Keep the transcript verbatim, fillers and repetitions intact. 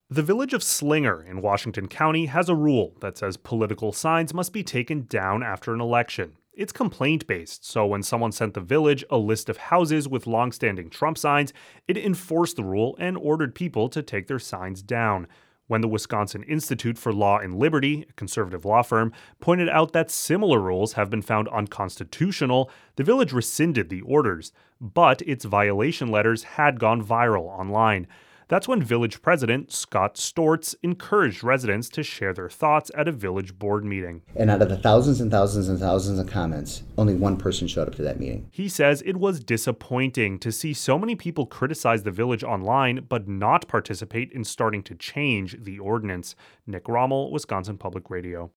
The village of Slinger in Washington County has a rule that says political signs must be taken down after an election. It's complaint based, so when someone sent the village a list of houses with long-standing Trump signs, it enforced the rule and ordered people to take their signs down. When the Wisconsin Institute for Law and Liberty, a conservative law firm, pointed out that similar rules have been found unconstitutional, the village rescinded the orders, but its violation letters had gone viral online. That's when village president Scott Storts encouraged residents to share their thoughts at a village board meeting. And out of the thousands and thousands and thousands of comments, only one person showed up to that meeting. He says it was disappointing to see so many people criticize the village online but not participate in starting to change the ordinance. Nick Rommel, Wisconsin Public Radio.